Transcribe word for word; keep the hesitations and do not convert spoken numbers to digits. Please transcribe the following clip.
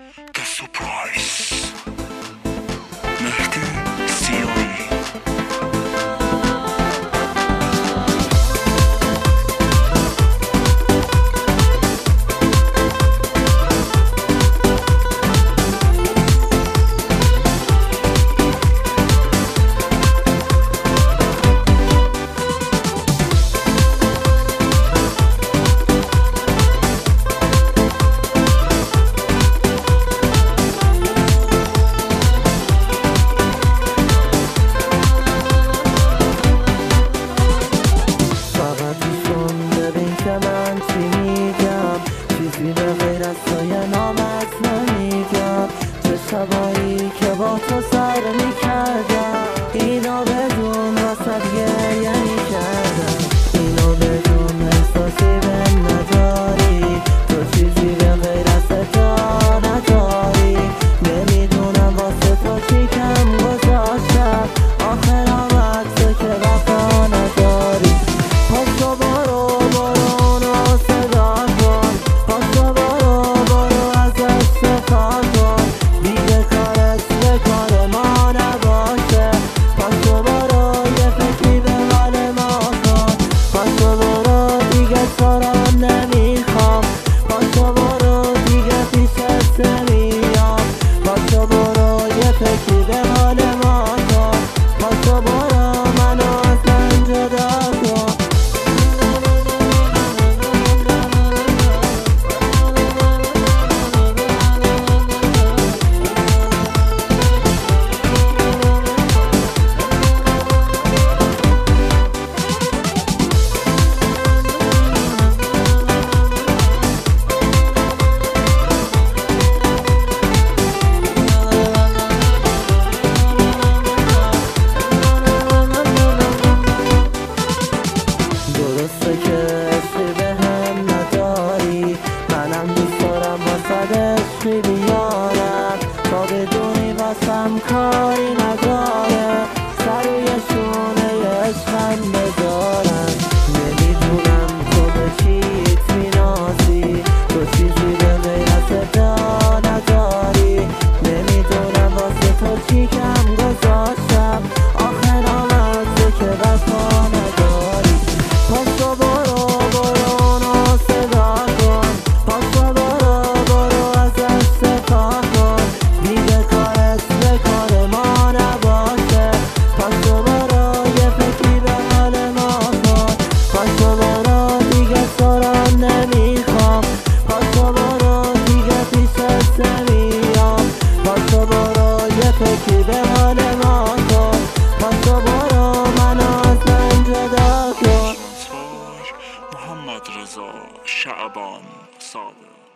The Surprise مهدی سیایی. چیزی به غیر از توی نامت نمیگم، چه شبایی که با تو سر میکردم، اینو بدون واسه گریه میکردم، اینو بدون احساسی به نداری، تو چیزی به غیر از تو نداری، نمیدونم واسه تو چی کم گذاشتم، آخر آمد تو که وفا نداری. پاشو برو برو اونو صدا کن، پاشو برو برو ازش شکار کن، دیگه کارت به کار ما نباشه، پاشو برو یه فکری به حال ما کن، پاشو برو دیگه تو را نمیخوام، پاشو برو دیگه پیشت نمیام، پاشو برو یه فکری به حال ما کن، پاشو برو منو از من جدا کن. درسته که عشقی به هم نداری، منم دوست دارم واسد عشقی بیارم، تا بدونی واسم کاری نداره، سر روی شونه عشقم بذارم، نمیدونم تو به چیت مینازی، تو چیزی به غیر از صدا نداری، نمیدونم واسه تو چی کم گذاشتم، آخر آمد تو که وفا نداری. پاشو برو برو اونو صدا کن، پاشو برو برو ازش شکار کن، دیگه کارت به کار ما نباشه، پاشو برو یه فکری به حال ما کن، پاشو برو دیگه تو را نمیخوام، پاشو برو دیگه پیشت نمیام، پاشو برو یه فکری به حال ما کن، پاشو برو منو از من جدا کن. محمد رضا شعبان صادق.